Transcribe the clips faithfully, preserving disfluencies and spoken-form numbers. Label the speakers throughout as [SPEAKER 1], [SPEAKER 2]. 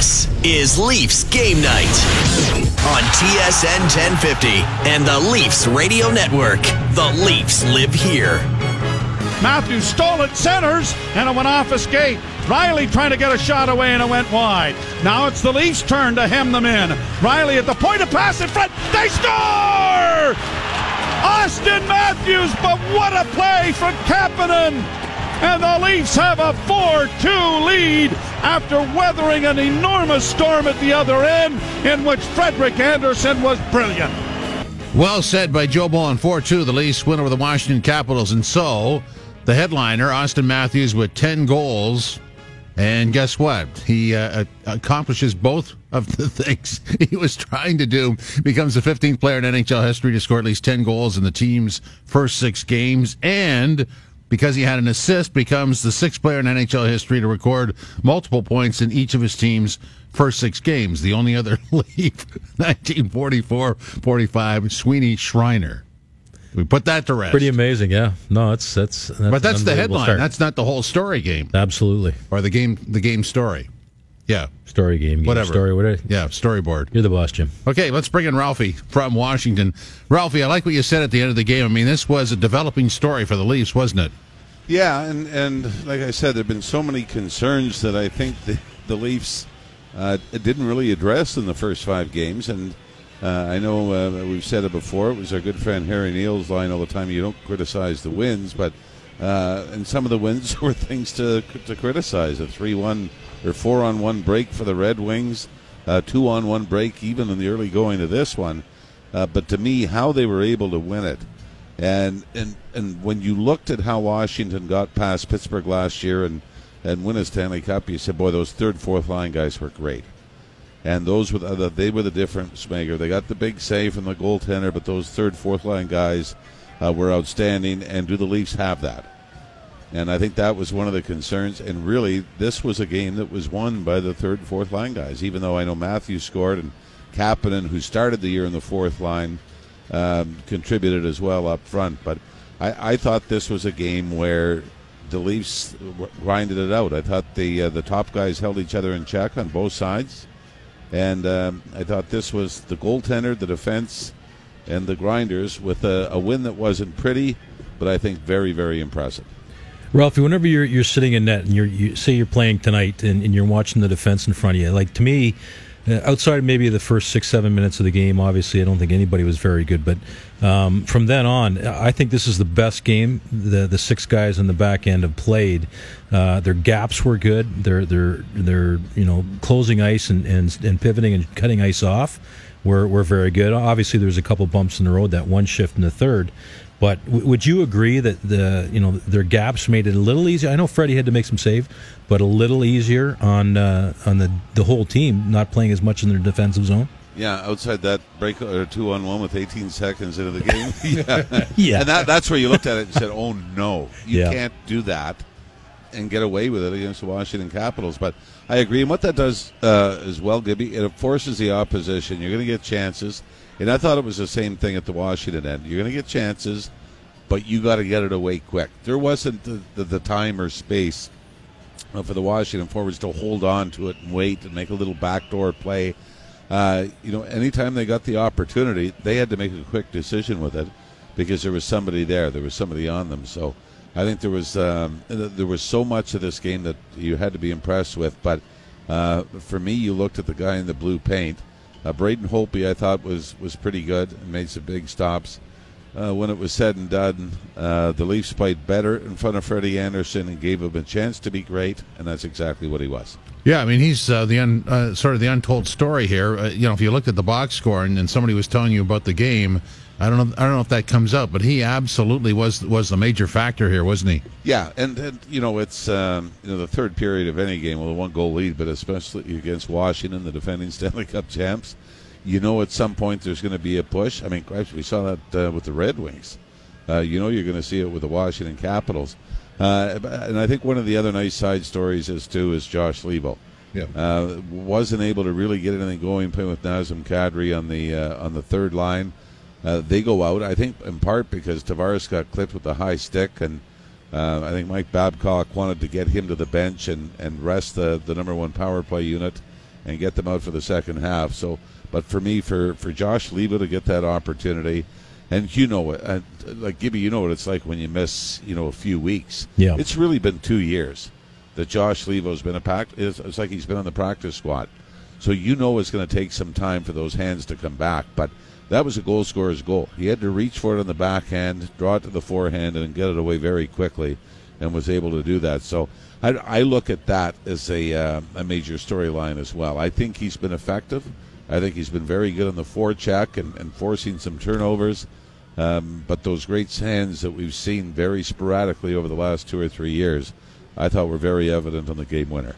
[SPEAKER 1] This is Leafs Game Night on T S N ten fifty and the Leafs Radio Network. The Leafs live here.
[SPEAKER 2] Matthews stole it, centers, and it went off a skate. Riley trying to get a shot away, and it went wide. Now it's the Leafs' turn to hem them in. Riley at the point of pass in front. They score! Austin Matthews, but what a play from Kapanen! And the Leafs have a four two lead after weathering an enormous storm at the other end, in which Frederik Andersen was brilliant.
[SPEAKER 3] Well said by Joe Bowen. four two, the Leafs win over the Washington Capitals. And so, the headliner, Austin Matthews, with ten goals. And guess what? He uh, accomplishes both of the things he was trying to do. Becomes the fifteenth player in N H L history to score at least ten goals in the team's first six games. And because he had an assist, becomes the sixth player in N H L history to record multiple points in each of his team's first six games. The only other Leaf, nineteen forty-four forty-five, Sweeney Schreiner. We put that to rest.
[SPEAKER 4] Pretty amazing, yeah. No, it's that's. that's
[SPEAKER 3] but that's the headline.
[SPEAKER 4] Start.
[SPEAKER 3] That's not the whole story game.
[SPEAKER 4] Absolutely.
[SPEAKER 3] Or the game, the game story. Yeah.
[SPEAKER 4] Story game. game
[SPEAKER 3] whatever.
[SPEAKER 4] Story. Whatever.
[SPEAKER 3] Yeah. Storyboard.
[SPEAKER 4] You're the boss, Jim.
[SPEAKER 3] Okay, let's bring in Ralphie from Washington. Ralphie, I like what you said at the end of the game. I mean, this was a developing story for the Leafs, wasn't it?
[SPEAKER 5] Yeah, and, and like I said, there have been so many concerns that I think the, the Leafs uh, didn't really address in the first five games. And uh, I know uh, we've said it before. It was our good friend Harry Neal's line all the time. You don't criticize the wins, but uh, and some of the wins were things to to criticize. A three one or four on one break for the Red Wings, a two on one break even in the early going of this one. Uh, but to me, how they were able to win it. And, and and when you looked at how Washington got past Pittsburgh last year and, and win a Stanley Cup, you said, boy, those third, fourth line guys were great. And those were the, they were the difference maker. They got the big save from the goaltender, but those third, fourth line guys uh, were outstanding. And do the Leafs have that? And I think that was one of the concerns. And really, this was a game that was won by the third, fourth line guys. Even though I know Matthews scored and Kapanen, who started the year in the fourth line, Um, contributed as well up front. But I, I thought this was a game where the Leafs grinded it out. I thought the uh, the top guys held each other in check on both sides. And um, I thought this was the goaltender, the defense, and the grinders with a, a win that wasn't pretty, but I think very, very impressive.
[SPEAKER 4] Ralphie, whenever you're you're sitting in net and you're, you say you're playing tonight and, and you're watching the defense in front of you, like to me, Uh, outside maybe the first six, seven minutes of the game, obviously I don't think anybody was very good. But um, from then on, I think this is the best game the the six guys on the back end have played. Uh, their gaps were good. Their their their you know closing ice and, and and pivoting and cutting ice off were were very good. Obviously, there was a couple bumps in the road that one shift in the third. But w- would you agree that the you know their gaps made it a little easier? I know Freddie had to make some save, but a little easier on uh, on the the whole team not playing as much in their defensive zone.
[SPEAKER 5] Yeah, outside that break or two on one with eighteen seconds into the game. yeah,
[SPEAKER 4] yeah.
[SPEAKER 5] And that, that's where you looked at it and said, "Oh no, you
[SPEAKER 4] yeah.
[SPEAKER 5] can't do that and get away with it against the Washington Capitals." But I agree, and what that does uh, as well, Gibby, it forces the opposition. You're going to get chances. And I thought it was the same thing at the Washington end. You're going to get chances, but you got to get it away quick. There wasn't the, the, the time or space uh, for the Washington forwards to hold on to it and wait and make a little backdoor play. Uh, you know, anytime they got the opportunity, they had to make a quick decision with it because there was somebody there. There was somebody on them. So I think there was um, there was so much of this game that you had to be impressed with. But uh, for me, you looked at the guy in the blue paint. Uh, Braden Holtby, I thought, was, was pretty good and made some big stops. Uh, when it was said and done, uh, the Leafs played better in front of Freddie Andersen and gave him a chance to be great, and that's exactly what he was.
[SPEAKER 3] Yeah, I mean, he's uh, the un, uh, sort of the untold story here. Uh, you know, if you looked at the box score and, and somebody was telling you about the game, I don't know. I don't know if that comes up, but he absolutely was was the major factor here, wasn't he?
[SPEAKER 5] Yeah, and, and you know, it's um, you know the third period of any game with a one goal lead, but especially against Washington, the defending Stanley Cup champs. You know, at some point there's going to be a push. I mean, we saw that uh, with the Red Wings. Uh, you know, you're going to see it with the Washington Capitals. Uh, and I think one of the other nice side stories is too is Josh Leivo.
[SPEAKER 3] Yeah,
[SPEAKER 5] uh, wasn't able to really get anything going playing with Nazem Kadri on the uh, on the third line. Uh, they go out, I think, in part because Tavares got clipped with a high stick, and uh, I think Mike Babcock wanted to get him to the bench and, and rest the, the number one power play unit. and get them out for the second half. So, but for me, for, for Josh Leivo to get that opportunity, and you know it, uh, like Gibby, you know what it's like when you miss, you know, a few weeks.
[SPEAKER 4] Yeah.
[SPEAKER 5] It's really been two years that Josh Leivo's been a pack. It's, it's like he's been on the practice squad. So you know it's going to take some time for those hands to come back. But that was a goal scorer's goal. He had to reach for it on the backhand, draw it to the forehand, and get it away very quickly, and was able to do that. So I, I look at that as a, uh, a major storyline as well. I think he's been effective. I think he's been very good on the forecheck and, and forcing some turnovers. Um, but those great hands that we've seen very sporadically over the last two or three years, I thought were very evident on the game winner.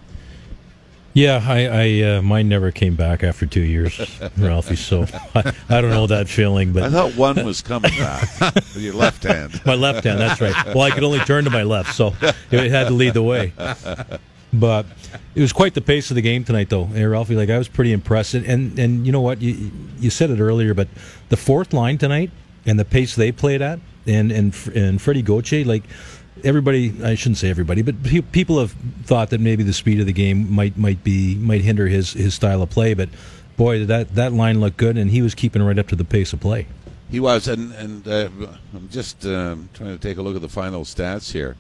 [SPEAKER 4] Yeah, I, I uh, mine never came back after two years, Ralphie. So I, I don't know that feeling, but
[SPEAKER 5] I thought one was coming back with your left hand.
[SPEAKER 4] My left hand, that's right. Well, I could only turn to my left, so it had to lead the way. But it was quite the pace of the game tonight, though. Hey, Ralphie, like I was pretty impressed, and and, and you know what, you you said it earlier, but the fourth line tonight and the pace they played at, and and and Freddie Gauthier, like. Everybody, I shouldn't say everybody, but pe- people have thought that maybe the speed of the game might might be might hinder his, his style of play. But boy, that that line looked good, and he was keeping right up to the pace of play.
[SPEAKER 5] He was, and and uh, I'm just um, trying to take a look at the final stats here.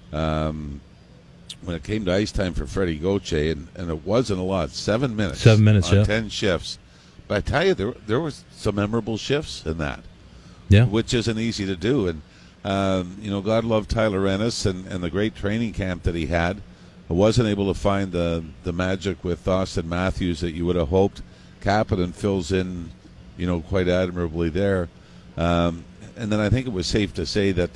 [SPEAKER 5] Um, when it came to ice time for Freddie Gauthier, and, and it wasn't a lot, seven minutes,
[SPEAKER 4] seven minutes,
[SPEAKER 5] on
[SPEAKER 4] yeah,
[SPEAKER 5] ten shifts. But I tell you, there there was some memorable shifts in that,
[SPEAKER 4] yeah,
[SPEAKER 5] which isn't easy to do, and. Um, you know, God love Tyler Ennis and, and the great training camp that he had. I wasn't able to find the the magic with Austin Matthews that you would have hoped. Kapanen fills in, you know, quite admirably there. Um, and then I think it was safe to say that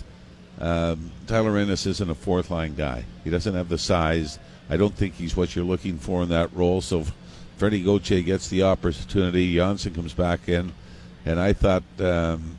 [SPEAKER 5] um, Tyler Ennis isn't a fourth line guy. He doesn't have the size. I don't think he's what you're looking for in that role. So Freddie Gauthier gets the opportunity. Janssen comes back in, and I thought. Um,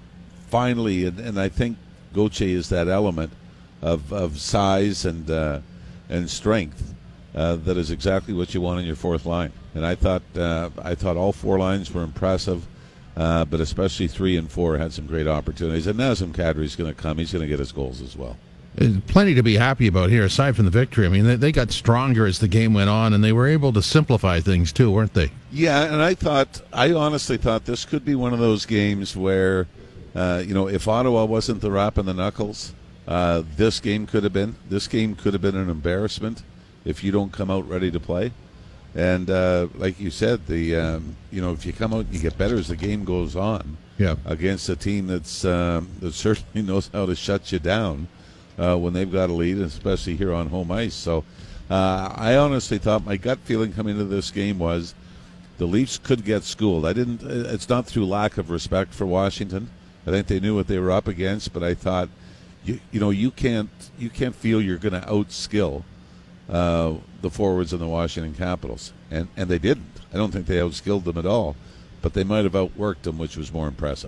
[SPEAKER 5] Finally, and, and I think Gauthier is that element of, of size and uh, and strength uh, that is exactly what you want in your fourth line. And I thought uh, I thought all four lines were impressive, uh, but especially three and four had some great opportunities. And Nazem Kadri is going to come; he's going to get his goals as well.
[SPEAKER 3] There's plenty to be happy about here, aside from the victory. I mean, they, they got stronger as the game went on, and they were able to simplify things too, weren't they?
[SPEAKER 5] Yeah, and I thought I honestly thought this could be one of those games where. Uh, you know, if Ottawa wasn't the rap in the knuckles, uh, this game could have been. This game could have been an embarrassment if you don't come out ready to play. And uh, like you said, the um, you know, if you come out and you get better as the game goes on,
[SPEAKER 3] yeah,
[SPEAKER 5] against a team that's um, that certainly knows how to shut you down uh, when they've got a lead, especially here on home ice. So uh, I honestly thought my gut feeling coming into this game was the Leafs could get schooled. I didn't. It's not through lack of respect for Washington. I think they knew what they were up against, but I thought, you, you know, you can't you can't feel you're going to outskill uh, the forwards in the Washington Capitals, and and they didn't. I don't think they outskilled them at all, but they might have outworked them, which was more impressive.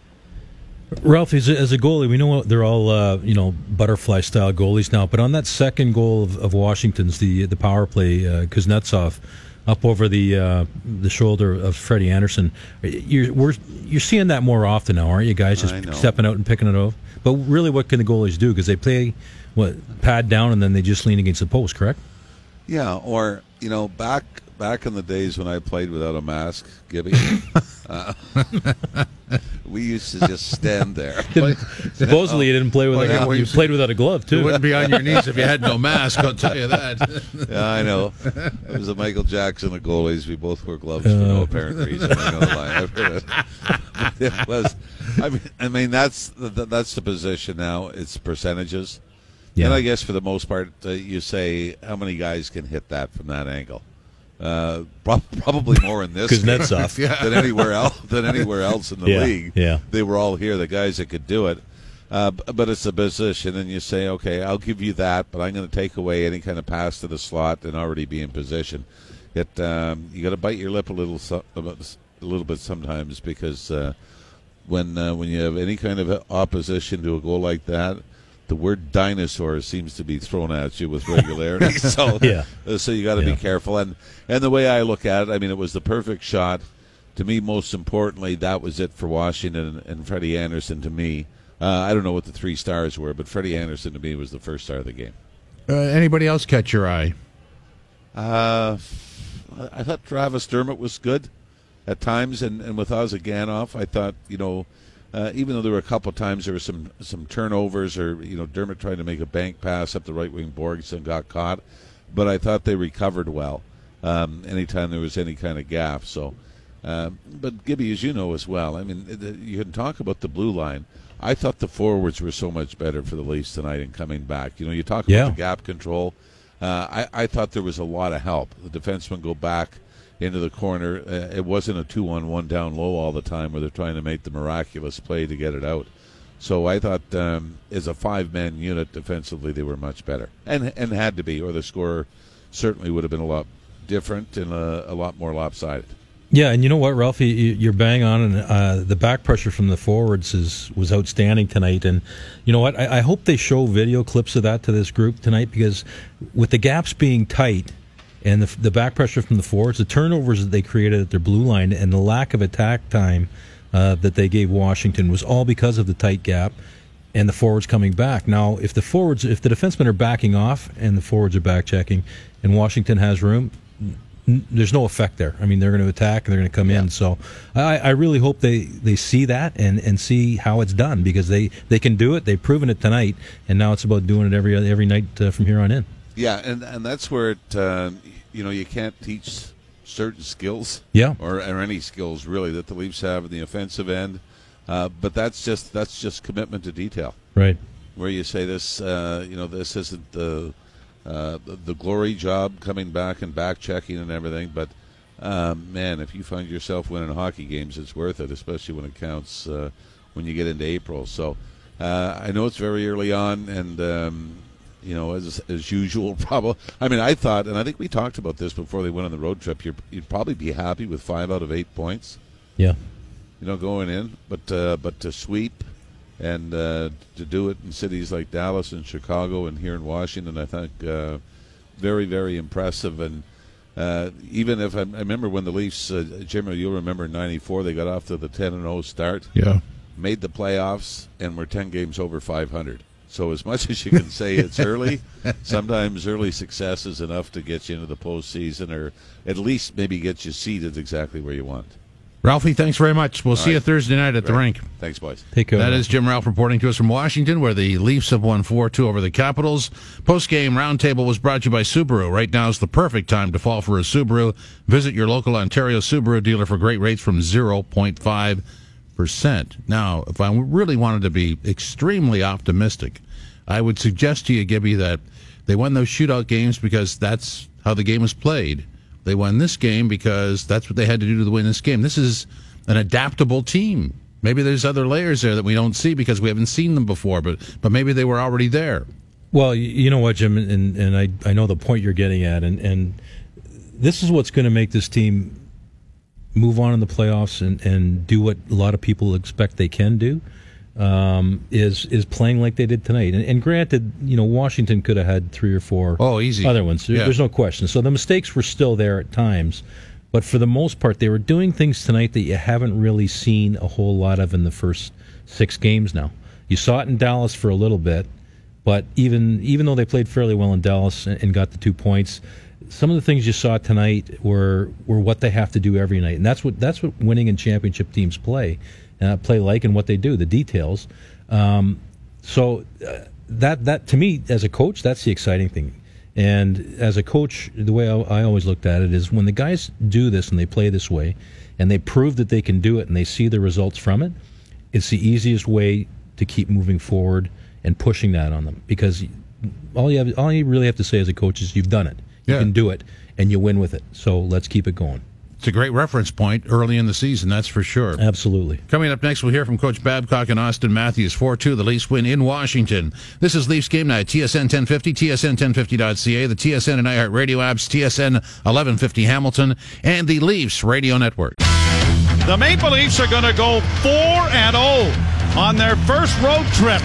[SPEAKER 4] Ralph, as a, as a goalie, we know they're all uh, you know butterfly style goalies now, but on that second goal of, of Washington's, the the power play, uh, Kuznetsov. Up over the uh, the shoulder of Freddie Anderson, you're we're, you're seeing that more often now, aren't you guys? Just stepping out and picking it up. But really, what can the goalies do? Because they play what pad down and then they just lean against the post, correct?
[SPEAKER 5] Yeah, or you know, back back in the days when I played without a mask, Gibby, uh, we used to just stand there.
[SPEAKER 4] Supposedly, you didn't play without.
[SPEAKER 3] Well, yeah,
[SPEAKER 4] you played without a glove too.
[SPEAKER 3] You wouldn't be on your knees if you had no mask. I'll tell you that.
[SPEAKER 5] Yeah, I know. It was a Michael Jackson of goalies. We both wore gloves uh, for no apparent reason. I know the line. I've heard it. It was. I mean, I mean that's the, that's the position now. It's percentages, yeah. And I guess for the most part, uh, you say how many guys can hit that from that angle. Uh, pro- probably more in this
[SPEAKER 4] Kuznetsov
[SPEAKER 5] than anywhere else than anywhere else in the
[SPEAKER 4] yeah,
[SPEAKER 5] league.
[SPEAKER 4] Yeah.
[SPEAKER 5] They were all here, the guys that could do it. Uh, but it's a position, and you say, okay, I'll give you that, but I'm going to take away any kind of pass to the slot and already be in position. It um, you got to bite your lip a little, a little bit sometimes because uh, when uh, when you have any kind of opposition to a goal like that, the word dinosaur seems to be thrown at you with regularity. so,
[SPEAKER 4] yeah.
[SPEAKER 5] uh, so you got to
[SPEAKER 4] yeah.
[SPEAKER 5] be careful. And and the way I look at it, I mean, it was the perfect shot. To me, most importantly, that was it for Washington and, and Freddie Anderson. To me, uh, I don't know what the three stars were, but Freddie Anderson to me was the first star of the game.
[SPEAKER 3] Uh, anybody else catch your eye?
[SPEAKER 5] Uh, I thought Travis Dermott was good at times, and, and with Ozaganoff, I thought, you know, uh, even though there were a couple of times there were some, some turnovers, or, you know, Dermott tried to make a bank pass up the right wing boards and got caught, but I thought they recovered well um, anytime there was any kind of gaffe. So, uh, but Gibby, as you know as well, I mean, the, you can talk about the blue line. I thought the forwards were so much better for the Leafs tonight in coming back. You know, you talk
[SPEAKER 4] yeah.
[SPEAKER 5] about the gap control. Uh, I, I thought there was a lot of help. The defensemen go back into the corner. Uh, it wasn't a two-on-one down low all the time where they're trying to make the miraculous play to get it out. So I thought um, as a five-man unit defensively they were much better, and and had to be, or the score certainly would have been a lot different and a, a lot more lopsided.
[SPEAKER 4] Yeah, and you know what, Ralphie, you're bang on, and uh, the back pressure from the forwards is was outstanding tonight. And you know what, I, I hope they show video clips of that to this group tonight, because with the gaps being tight and the, the back pressure from the forwards, the turnovers that they created at their blue line, and the lack of attack time uh, that they gave Washington was all because of the tight gap and the forwards coming back. Now, if the forwards, if the defensemen are backing off and the forwards are back checking, and Washington has room, there's no effect there. I mean, they're going to attack and they're going to come yeah. in. So I, I really hope they, they see that and, and see how it's done, because they, they can do it. They've proven it tonight, and now it's about doing it every every night uh, from here on in.
[SPEAKER 5] Yeah, and and that's where it, uh, you know, you can't teach certain skills,
[SPEAKER 4] yeah,
[SPEAKER 5] or, or any skills really that the Leafs have in the offensive end. Uh, but that's just that's just commitment to detail,
[SPEAKER 4] right?
[SPEAKER 5] Where you say this, uh, you know, this isn't the Uh, the, the glory job coming back and back checking and everything, but um, man, if you find yourself winning hockey games, it's worth it, especially when it counts uh, when you get into April. So uh, I know it's very early on, and um, you know, as as usual, probably. I mean, I thought, and I think we talked about this before they went on the road trip. You're, you'd probably be happy with five out of eight points.
[SPEAKER 4] Yeah,
[SPEAKER 5] you know, going in, but uh, but to sweep. And uh, to do it in cities like Dallas and Chicago and here in Washington, I think uh, very, very impressive. And uh, even if I, I remember when the Leafs, uh, Jimmy, you'll remember in ninety-four, they got off to the ten and oh start.
[SPEAKER 3] Yeah.
[SPEAKER 5] Made the playoffs and were ten games over five hundred. So as much as you can say it's early, sometimes early success is enough to get you into the postseason, or at least maybe get you seated exactly where you want.
[SPEAKER 3] Ralphie, thanks very much. We'll
[SPEAKER 5] All
[SPEAKER 3] see
[SPEAKER 5] right.
[SPEAKER 3] you Thursday night at
[SPEAKER 5] Great.
[SPEAKER 3] the rink.
[SPEAKER 5] Thanks, boys.
[SPEAKER 4] Take care.
[SPEAKER 3] That is Jim Ralph reporting to us from Washington, where the Leafs have won four two over the Capitals. Post-game roundtable was brought to you by Subaru. Right now is the perfect time to fall for a Subaru. Visit your local Ontario Subaru dealer for great rates from zero point five percent. Now, if I really wanted to be extremely optimistic, I would suggest to you, Gibby, that they won those shootout games because that's how the game was played. They won this game because that's what they had to do to win this game. This is an adaptable team. Maybe there's other layers there that we don't see because we haven't seen them before, but but maybe they were already there.
[SPEAKER 4] Well, you know what, Jim, and, and I, I know the point you're getting at, and, and this is what's going to make this team move on in the playoffs and, and do what a lot of people expect they can do, um, is is playing like they did tonight. And, and granted, you know, Washington could have had three or four
[SPEAKER 3] oh, easy.
[SPEAKER 4] other ones.
[SPEAKER 3] Yeah.
[SPEAKER 4] There's no question. So the mistakes were still there at times. But for the most part, they were doing things tonight that you haven't really seen a whole lot of in the first six games now. You saw it in Dallas for a little bit, but even even though they played fairly well in Dallas and, and got the two points, some of the things you saw tonight were were what they have to do every night. And that's what that's what winning and championship teams play, uh, play like, and what they do, the details. Um, so uh, that that to me, as a coach, that's the exciting thing. And as a coach, the way I, I always looked at it is when the guys do this and they play this way and they prove that they can do it and they see the results from it, it's the easiest way to keep moving forward and pushing that on them. Because all you have, all you really have to say as a coach is you've done it. You
[SPEAKER 3] Yeah.
[SPEAKER 4] can do it, and you win with it. So let's keep it going.
[SPEAKER 3] It's a great reference point early in the season, that's for sure.
[SPEAKER 4] Absolutely.
[SPEAKER 3] Coming up next, we'll hear from Coach Babcock and Austin Matthews. four two, the Leafs win in Washington. This is Leafs Game Night, T S N ten fifty, T S N ten fifty dot C A, the T S N and iHeartRadio apps, T S N eleven fifty Hamilton, and the Leafs Radio Network.
[SPEAKER 2] The Maple Leafs are going to go four and oh on their first road trip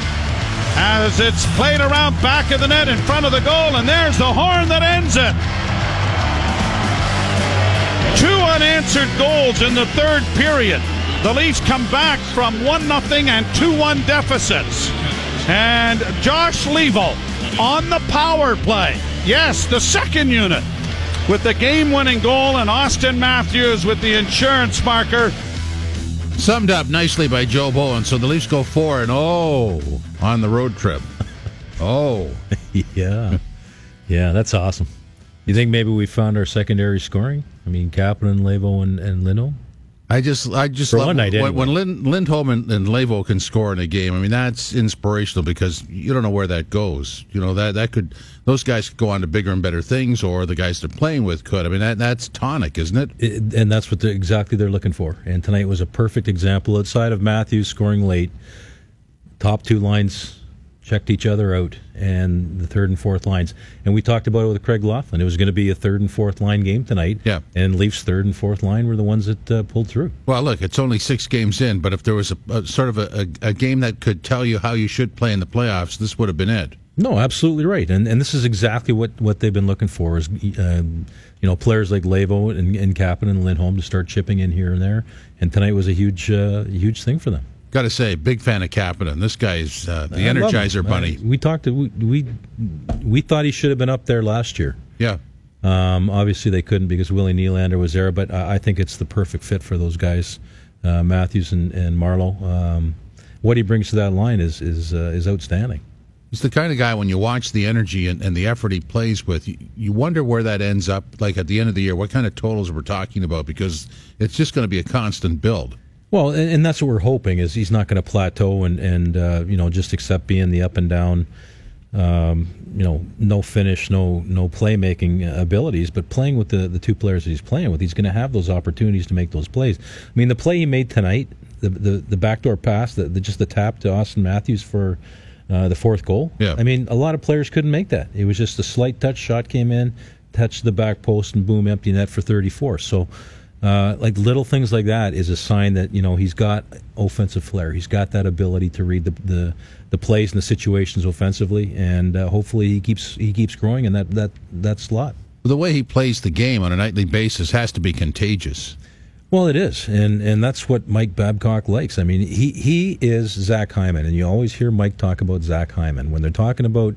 [SPEAKER 2] as it's played around back of the net in front of the goal, and there's the horn that ends it. Two unanswered goals in the third period. The Leafs come back from one nothing and two one deficits. And Josh Leivo on the power play. Yes, the second unit. with the game-winning goal, and Austin Matthews with the insurance marker.
[SPEAKER 3] Summed up nicely by Joe Bowen. So the Leafs go four and oh on the road trip. Oh.
[SPEAKER 4] yeah. Yeah, that's awesome. You think maybe we found our secondary scoring? I mean, Kapanen, Levo, and, and Lindholm?
[SPEAKER 3] I just, I just
[SPEAKER 4] For
[SPEAKER 3] love
[SPEAKER 4] one night,
[SPEAKER 3] when,
[SPEAKER 4] anyway.
[SPEAKER 3] when Lind, Lindholm and, and Levo can score in a game. I mean, that's inspirational because you don't know where that goes. You know that that could those guys could go on to bigger and better things, or the guys they're playing with could. I mean, that that's tonic, isn't it?
[SPEAKER 4] It, and that's what they're, exactly they're looking for. And tonight was a perfect example. Outside of Matthews scoring late, top two lines checked each other out, and the third and fourth lines. And we talked about it with Craig Laughlin. It was going to be a third and fourth line game tonight.
[SPEAKER 3] Yeah.
[SPEAKER 4] And Leafs' third and fourth line were the ones that uh, pulled through.
[SPEAKER 3] Well, look, it's only six games in, but if there was a, a sort of a, a, a game that could tell you how you should play in the playoffs, this would have been it.
[SPEAKER 4] No, absolutely right. And and this is exactly what, what they've been looking for is, uh, you know, players like Levo and, and Kapanen and Lindholm to start chipping in here and there. And tonight was a huge, uh, huge thing for them.
[SPEAKER 3] Got to say, big fan of Kapanen. This guy's uh, the
[SPEAKER 4] I love
[SPEAKER 3] Energizer
[SPEAKER 4] him.
[SPEAKER 3] Bunny.
[SPEAKER 4] Uh, we talked to, we, we we thought he should have been up there last year.
[SPEAKER 3] Yeah.
[SPEAKER 4] Um, obviously, they couldn't because Willie Nylander was there, but I, I think it's the perfect fit for those guys, uh, Matthews and, and Marlowe. Um, what he brings to that line is is uh, is outstanding.
[SPEAKER 3] He's the kind of guy, when you watch the energy and, and the effort he plays with, you, you wonder where that ends up, like at the end of the year, what kind of totals we're talking about, because it's just going to be a constant build.
[SPEAKER 4] Well, and, and that's what we're hoping is he's not going to plateau and and uh, you know just accept being the up and down, um, you know, no finish, no no playmaking abilities, but playing with the, the two players that he's playing with, he's going to have those opportunities to make those plays. I mean, the play he made tonight, the the, the backdoor pass, the, the just the tap to Austin Matthews for uh, the fourth goal.
[SPEAKER 3] Yeah.
[SPEAKER 4] I mean, a lot of players couldn't make that. It was just a slight touch, shot came in, touched the back post, and boom, empty net for thirty-four. So. Uh, like little things like that is a sign that you know he's got offensive flair. He's got that ability to read the the, the plays and the situations offensively, and uh, hopefully he keeps he keeps growing in that that that slot.
[SPEAKER 3] The way he plays the game on a nightly basis has to be contagious.
[SPEAKER 4] Well, it is, and and that's what Mike Babcock likes. I mean, he he is Zach Hyman, and you always hear Mike talk about Zach Hyman when they're talking about.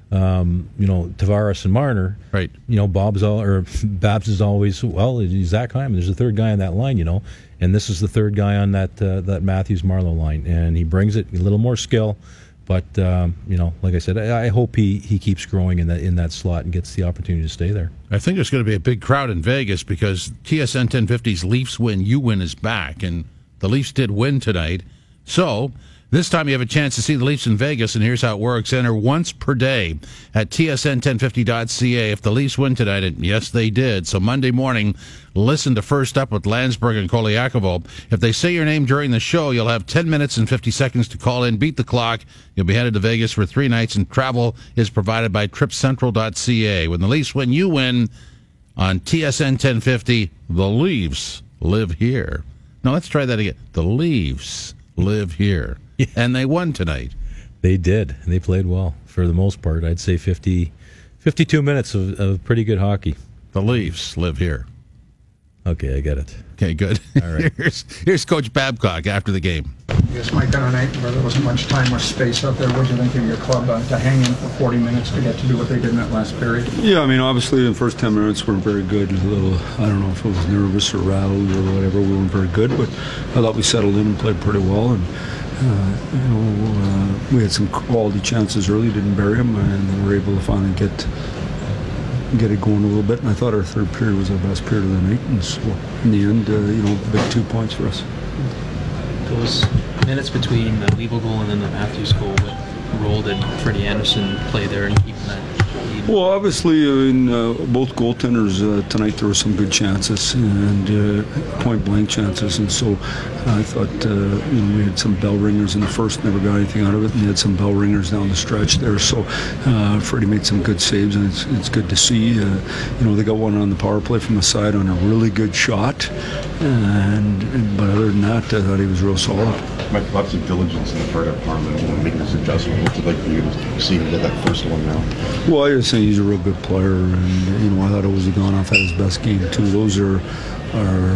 [SPEAKER 4] Um, you know, Tavares and Marner.
[SPEAKER 3] Right.
[SPEAKER 4] You know, Bob's all or Babs is always well. He's Zach Hyman. There's a third guy on that line. You know, and this is the third guy on that uh, that Matthews Marlowe line, and he brings it a little more skill. But um, you know, like I said, I, I hope he, he keeps growing in that in that slot and gets the opportunity to stay there.
[SPEAKER 3] I think there's going to be a big crowd in Vegas because T S N ten fifty's Leafs Win, You Win is back, and the Leafs did win tonight. So. This time you have a chance to see the Leafs in Vegas, and here's how it works. Enter once per day at T S N ten fifty dot C A. If the Leafs win tonight, and yes, they did. So Monday morning, listen to First Up with Landsberg and Koliakovo. If they say your name during the show, you'll have ten minutes and fifty seconds to call in, beat the clock. You'll be headed to Vegas for three nights, and travel is provided by trip central dot C A. When the Leafs win, you win on T S N ten fifty. The Leafs live here. Now, let's try that again. The Leafs live here. Yeah. And they won tonight.
[SPEAKER 4] They did. They played well for the most part. I'd say fifty, fifty-two minutes of, of pretty good hockey.
[SPEAKER 3] The Leafs live here.
[SPEAKER 4] Okay, I get it.
[SPEAKER 3] Okay, good.
[SPEAKER 4] All right.
[SPEAKER 3] here's, here's Coach Babcock after the game.
[SPEAKER 6] Yes, Mike, on a night where there wasn't much time or space out there, what do you think of your club uh, to hang in for forty minutes to get to do what they did in that last period?
[SPEAKER 7] Yeah, I mean, obviously the first ten minutes weren't very good. A little, I don't know if it was nervous or rattled or whatever. We weren't very good, but I thought we settled in and played pretty well. And uh, you know, uh, we had some quality chances early, didn't bury them, and we were able to finally get get it going a little bit. And I thought our third period was our best period of the night. And so in the end, uh, you know, big two points for us.
[SPEAKER 8] Those minutes between the Levo goal and then the Matthews goal, what role did Freddie Anderson play there in keeping that lead?
[SPEAKER 7] Well, obviously, I mean, uh, both goaltenders uh, tonight, there were some good chances and uh, point-blank chances, and so I thought, uh, you know, we had some bell ringers in the first, never got anything out of it, and we had some bell ringers down the stretch there, so uh, Freddie made some good saves, and it's, it's good to see. Uh, you know, they got one on the power play from the side on a really good shot, and, and but other than that, I thought he was real solid.
[SPEAKER 9] Mike, lots of diligence in the part of Parliament and making this adjustment. What's it like for you to see him get that first one now?
[SPEAKER 7] Well, I just think he's a real good player, and you know, I thought Ozzy Gonoff had his best game too. Those are are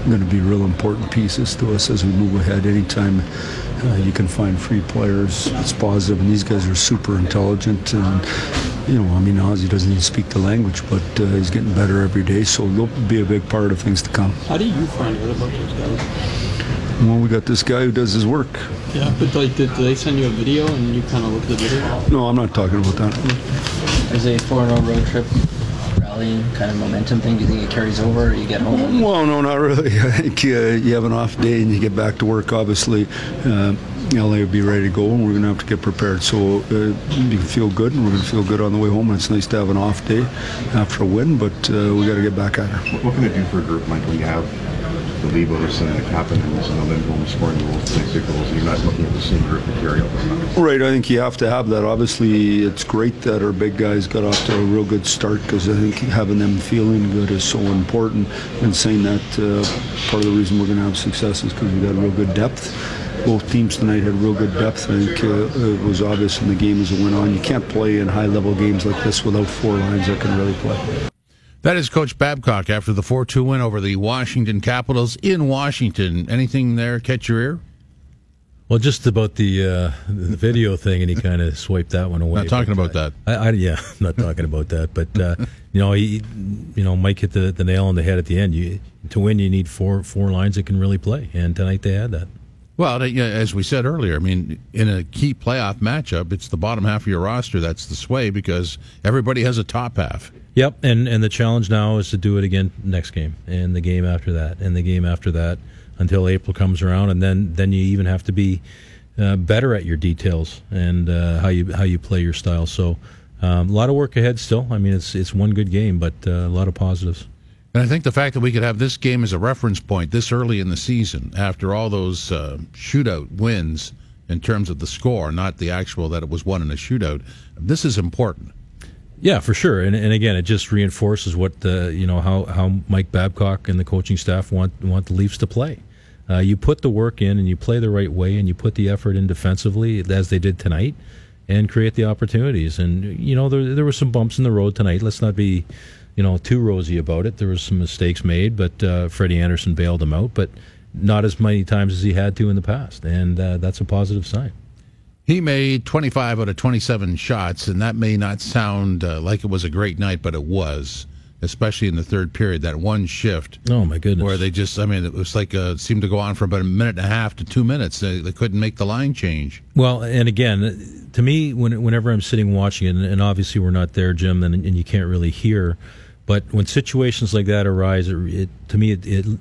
[SPEAKER 7] going to be real important pieces to us as we move ahead. Anytime uh, you can find free players, it's positive, and these guys are super intelligent. And you know, I mean, Ozzy doesn't even speak the language, but uh, he's getting better every day, so they'll be a big part of things to come.
[SPEAKER 10] How do you find out about those guys?
[SPEAKER 7] Well, we got this guy who does his work.
[SPEAKER 10] Yeah, but like, did, did they send you a video and you kind of look at the video?
[SPEAKER 7] No, I'm not talking about that.
[SPEAKER 11] Is a four and oh road trip rallying kind of momentum thing? Do you think it carries over, or you get home?
[SPEAKER 7] Well, no, not really. I think uh, you have an off day and you get back to work. Obviously, uh, L A will be ready to go, and we're going to have to get prepared. So uh, you can feel good, and we're going to feel good on the way home. And it's nice to have an off day after a win, but uh, we got to get back at it.
[SPEAKER 9] What can it do for a group, Mike, when you have the Lebos and the Kapanens and the Lindholm scoring goals, the big goals, and you're not looking at the same group to carry out the numbers?
[SPEAKER 7] Right, I think you have to have that. Obviously, it's great that our big guys got off to a real good start, because I think having them feeling good is so important. And saying that, uh, part of the reason we're going to have success is because we got real good depth. Both teams tonight had real good depth. I think uh, it was obvious in the game as it went on. You can't play in high-level games like this without four lines that can really play.
[SPEAKER 3] That is Coach Babcock after the four two win over the Washington Capitals in Washington. Anything there catch your ear?
[SPEAKER 4] Well, just about the uh, the video thing, and he kind of swiped that one away.
[SPEAKER 3] Not talking
[SPEAKER 4] but,
[SPEAKER 3] about
[SPEAKER 4] uh,
[SPEAKER 3] that.
[SPEAKER 4] I, I, yeah, not talking about that. But uh, you know, he, you know, Mike hit the, the nail on the head at the end. You, to win, you need four four lines that can really play, and tonight they had that.
[SPEAKER 3] Well, as we said earlier, I mean, in a key playoff matchup, it's the bottom half of your roster that's the sway, because everybody has a top half.
[SPEAKER 4] Yep, and, and the challenge now is to do it again next game, and the game after that, and the game after that, until April comes around, and then, then you even have to be uh, better at your details and uh, how you how you play your style. So um, a lot of work ahead still. I mean, it's it's one good game, but uh, a lot of positives.
[SPEAKER 3] And I think the fact that we could have this game as a reference point this early in the season, after all those uh, shootout wins in terms of the score, not the actual that it was won in a shootout, this is important.
[SPEAKER 4] Yeah, for sure. And and again, it just reinforces what the you know how, how Mike Babcock and the coaching staff want want the Leafs to play. Uh, you put the work in and you play the right way, and you put the effort in defensively as they did tonight, and create the opportunities. And you know there there were some bumps in the road tonight. Let's not be you know too rosy about it. There was some mistakes made, but uh, Freddie Anderson bailed them out, but not as many times as he had to in the past, and uh, that's a positive sign.
[SPEAKER 3] He made twenty-five out of twenty-seven shots, and that may not sound uh, like it was a great night, but it was, especially in the third period, that one shift.
[SPEAKER 4] Oh, my goodness.
[SPEAKER 3] Where they just, I mean, it was like, uh, it seemed to go on for about a minute and a half to two minutes. They, they couldn't make the line change.
[SPEAKER 4] Well, and again, to me, when, whenever I'm sitting watching it, and obviously we're not there, Jim, and, and you can't really hear, but when situations like that arise, it, it, to me, it, it,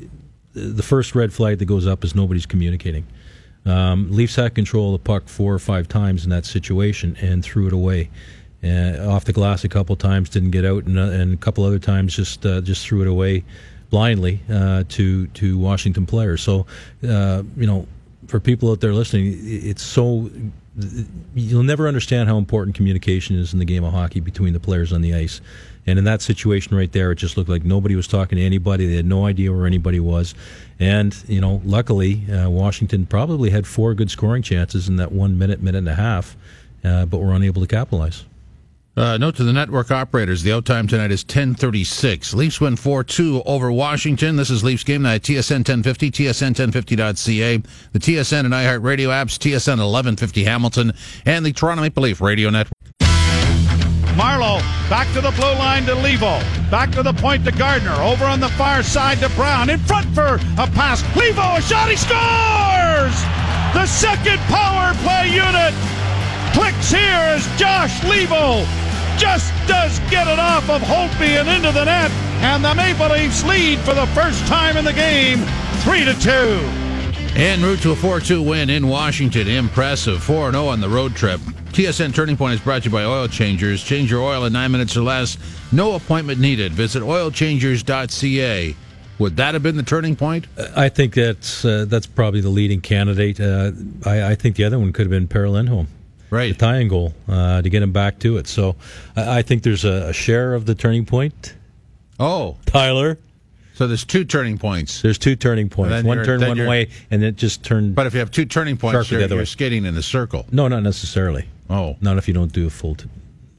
[SPEAKER 4] the first red flag that goes up is nobody's communicating. Um, Leafs had control of the puck four or five times in that situation and threw it away. Uh, off the glass a couple times, didn't get out, and, uh, and a couple other times just uh, just threw it away blindly uh, to to Washington players. So, uh, you know, for people out there listening, it's so you'll never understand how important communication is in the game of hockey between the players on the ice. And in that situation right there, it just looked like nobody was talking to anybody. They had no idea where anybody was. And, you know, luckily, uh, Washington probably had four good scoring chances in that one minute, minute and a half, uh, but were unable to capitalize.
[SPEAKER 3] Uh, note to the network operators, the out time tonight is ten thirty-six. Leafs win four two over Washington. This is Leafs Game Night, T S N ten fifty, T S N ten fifty dot C A, the T S N and iHeartRadio apps, T S N eleven fifty Hamilton, and the Toronto Maple Leaf Radio Network.
[SPEAKER 2] Marlowe back to the blue line to Levo. Back to the point to Gardner. Over on the far side to Brown. In front for a pass. Levo, a shot, he scores! The second power play unit clicks here as Josh Levo just does get it off of Holtby and into the net. And the Maple Leafs lead for the first time in the game, three to two.
[SPEAKER 3] En route to a four two win in Washington. Impressive. four and oh on the road trip. T S N Turning Point is brought to you by Oil Changers. Change your oil in nine minutes or less. No appointment needed. Visit oil changers dot c a. Would that have been the turning point?
[SPEAKER 4] I think that's uh, that's probably the leading candidate. Uh, I, I think the other one could have been Per Lindholm.
[SPEAKER 3] Right.
[SPEAKER 4] The tying goal uh, to get him back to it. So I, I think there's a, a share of the turning point.
[SPEAKER 3] Oh.
[SPEAKER 4] Tyler.
[SPEAKER 3] So there's two turning points.
[SPEAKER 4] There's two turning points. One turned one way, and it just turned.
[SPEAKER 3] But if you have two turning points, you're, you're skating in a circle.
[SPEAKER 4] No, not necessarily.
[SPEAKER 3] Oh,
[SPEAKER 4] not if you don't do a full, t-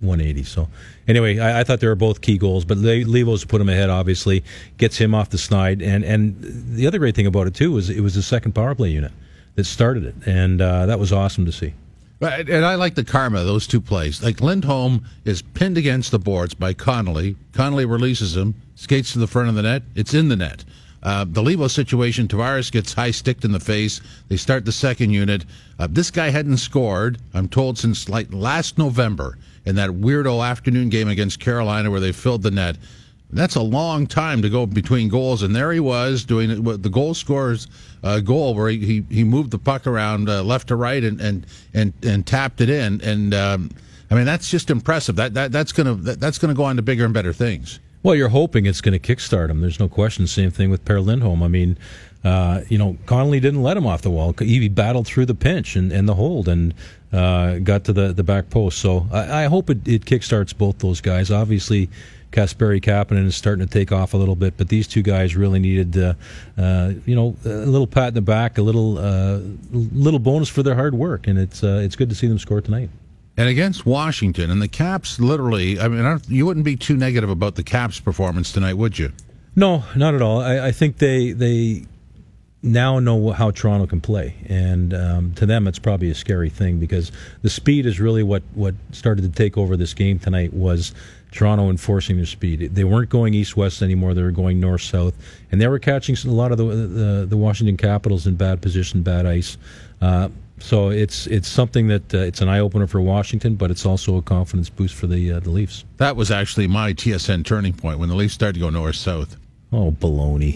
[SPEAKER 4] one eighty. So anyway, I, I thought they were both key goals, but Le- Levo's put him ahead, obviously, gets him off the snide. And, and the other great thing about it, too, was it was the second power play unit that started it, and uh, that was awesome to see.
[SPEAKER 3] Right, and I like the karma of those two plays. Like Lindholm is pinned against the boards by Connolly. Connolly releases him, skates to the front of the net. It's in the net. Uh, the Levo situation, Tavares gets high-sticked in the face. They start the second unit. Uh, this guy hadn't scored, I'm told, since like last November in that weirdo afternoon game against Carolina where they filled the net. That's a long time to go between goals, and there he was doing the goal scorer's uh, goal where he, he, he moved the puck around uh, left to right and and, and, and tapped it in. And um, I mean, that's just impressive. That, that that's gonna that, that's gonna go on to bigger and better things.
[SPEAKER 4] Well, you're hoping it's going to kickstart him. There's no question. Same thing with Per Lindholm. I mean, uh, you know, Connolly didn't let him off the wall. He battled through the pinch and, and the hold and uh, got to the, the back post. So I, I hope it, it kickstarts both those guys. Obviously, Kasperi Kapanen is starting to take off a little bit, but these two guys really needed, uh, uh, you know, a little pat in the back, a little uh, little bonus for their hard work, and it's uh, it's good to see them score tonight.
[SPEAKER 3] And against Washington, and the Caps literally, I mean, I don't, you wouldn't be too negative about the Caps' performance tonight, would you?
[SPEAKER 4] No, not at all. I, I think they they now know how Toronto can play, and um, to them it's probably a scary thing because the speed is really what, what started to take over this game tonight was Toronto enforcing their speed. They weren't going east-west anymore. They were going north-south, and they were catching a lot of the the, the Washington Capitals in bad position, bad ice. Uh, So it's it's something that uh, it's an eye opener for Washington, but it's also a confidence boost for the uh, the Leafs.
[SPEAKER 3] That was actually my T S N turning point when the Leafs started to go north south.
[SPEAKER 4] Oh, baloney!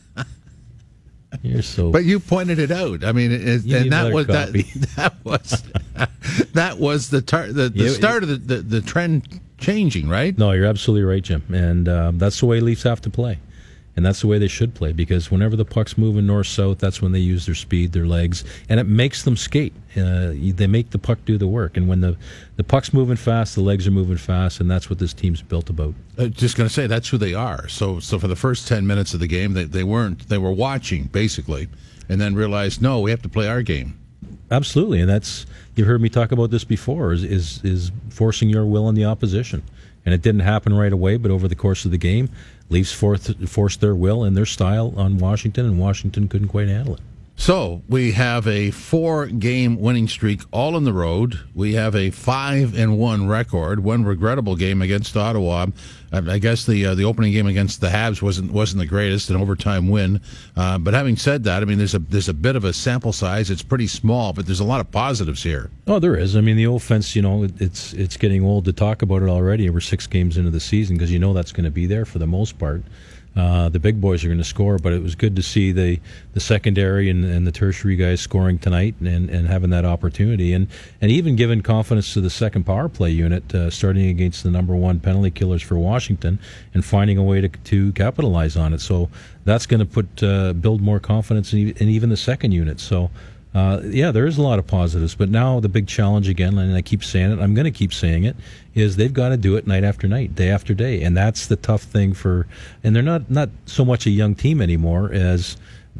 [SPEAKER 4] You're so.
[SPEAKER 3] But you pointed it out. I mean, it,
[SPEAKER 4] You
[SPEAKER 3] and
[SPEAKER 4] need
[SPEAKER 3] that
[SPEAKER 4] another
[SPEAKER 3] was that,
[SPEAKER 4] copy.
[SPEAKER 3] that was that was the tar, the, the
[SPEAKER 4] Yeah,
[SPEAKER 3] start of the, the the trend changing, right?
[SPEAKER 4] No, you're absolutely right, Jim, and um, that's the way Leafs have to play. And that's the way they should play, because whenever the puck's moving north-south, that's when they use their speed, their legs, and it makes them skate. Uh, they make the puck do the work. And when the, the puck's moving fast, the legs are moving fast, and that's what this team's built about.
[SPEAKER 3] Uh, just going to say, that's who they are. So so for the first ten minutes of the game, they, they weren't, they were watching, basically, and then realized, no, we have to play our game.
[SPEAKER 4] Absolutely, and that's, you've heard me talk about this before, is, is, is forcing your will on the opposition. And it didn't happen right away, but over the course of the game, Leafs forced, forced their will and their style on Washington, and Washington couldn't quite handle it.
[SPEAKER 3] So we have a four-game winning streak all on the road. We have a five and one record. One regrettable game against Ottawa. I guess the uh, the opening game against the Habs wasn't wasn't the greatest, an overtime win. Uh, but having said that, I mean, there's a there's a bit of a sample size. It's pretty small, but there's a lot of positives here.
[SPEAKER 4] Oh, there is. I mean, the offense, you know, it, it's it's getting old to talk about it already. We're six games into the season because you know that's going to be there for the most part. Uh, the big boys are going to score, but it was good to see the, the secondary and, and the tertiary guys scoring tonight and, and having that opportunity, and, and even giving confidence to the second power play unit, uh, starting against the number one penalty killers for Washington and finding a way to to capitalize on it. So that's going to put uh, build more confidence in, in even the second unit. So. Uh, yeah, there is a lot of positives, but now the big challenge again, and I keep saying it, I'm going to keep saying it, is they've got to do it night after night, day after day, and that's the tough thing for. And they're not, not so much a young team anymore as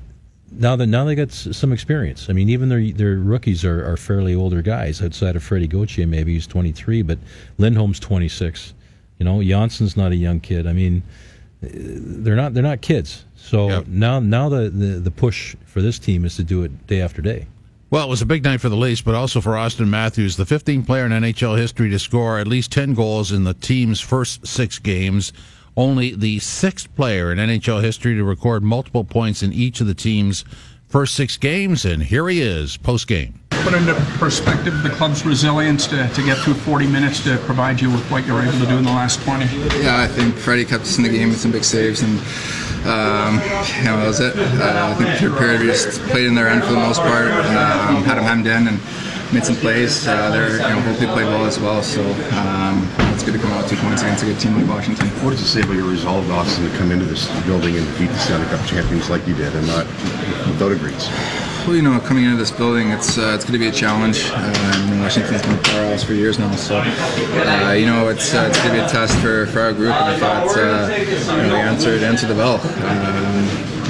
[SPEAKER 4] now that now they got s- some experience. I mean, even their their rookies are, are fairly older guys. Outside of Freddie Gauthier, maybe he's twenty-three, but Lindholm's twenty-six. You know, Jansson's not a young kid. I mean, they're not they're not kids. So yep. now now the, the, the push for this team is to do it day after day.
[SPEAKER 3] Well, it was a big night for the Leafs, but also for Austin Matthews, the fifteenth player in N H L history to score at least ten goals in the team's first six games. Only the sixth player in N H L history to record multiple points in each of the team's first six games, and here he is, post-game.
[SPEAKER 6] Put into perspective the club's resilience to, to get through forty minutes to provide you with what you're able to do in the last twenty.
[SPEAKER 12] Yeah, I think Freddie kept us in the game with some big saves, and um, you know, that was it. Uh, I think the third period we just played in their end for the most part, um, had them hemmed in and made some plays. Uh, they're, you know, hopefully played well as well, so um, it's good to come out with two points against a good team like Washington.
[SPEAKER 9] What does it say about your resolve, Austin, to come into this building and defeat the Stanley Cup champions like you did, and not without a grease?
[SPEAKER 12] Well, you know, coming into this building, it's uh, it's going to be a challenge. Uh, Washington's been a powerhouse for years now, so uh, you know, it's uh, it's going to be a test for, for our group, and we thought uh, you know, we answered answered the bell. Um,